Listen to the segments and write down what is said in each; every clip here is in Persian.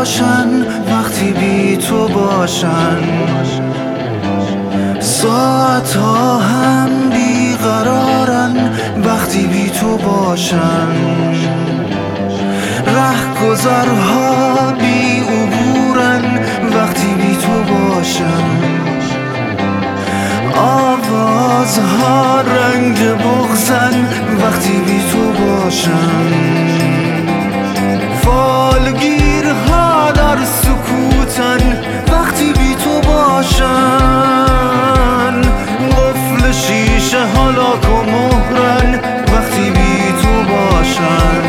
باشن وقتی بی تو باشن، ساعت ها هم بیقرارن وقتی بی تو باشن، رهگذرها بی عبورن وقتی بی تو باشن، آوازها رنگ بغضن وقتی بی تو باشن، فالگیرها در سکوتن وقتی بی تو باشن، قفل شیشه ها لاک و مهرن وقتی بی تو باشن.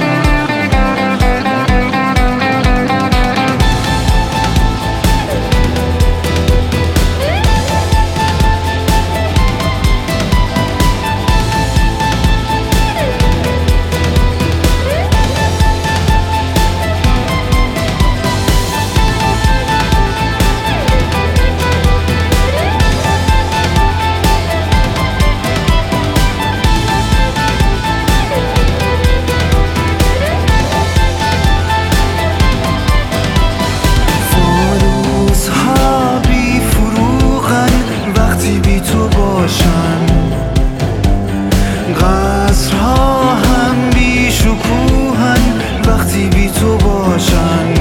قصرها هم بی شکوهن وقتی بی تو باشن،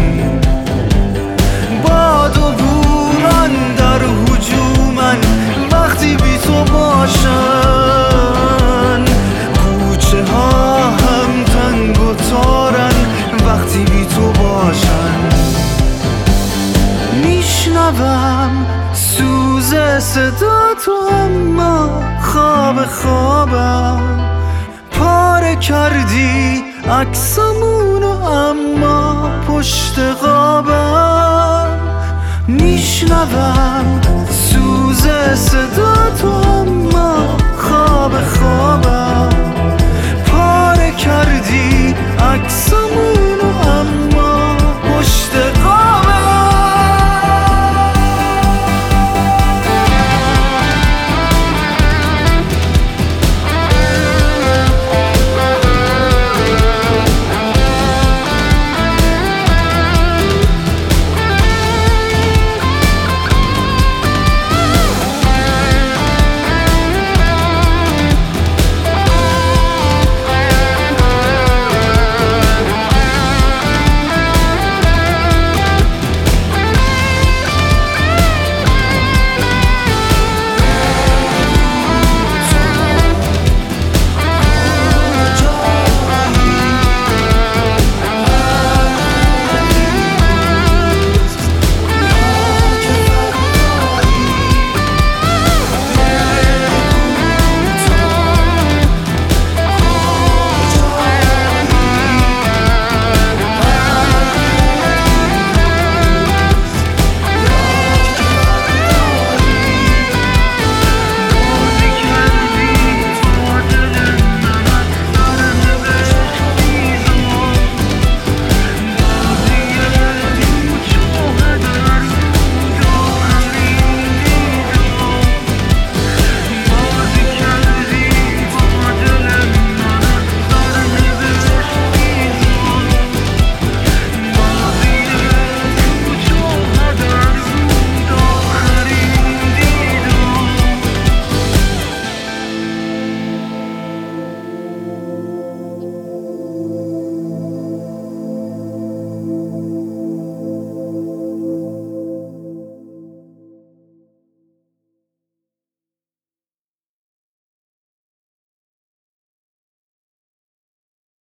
باد و بوران در هجومن وقتی بی تو باشن، کوچه ها هم تنگ و تارن وقتی بی تو باشن، میشنوم سوز صدا تو اما خواب خوابم، پاره کردی عکسمونو اما پشت قابم، میشنوم سوز صدا تو اما خواب خوابم، پاره کردی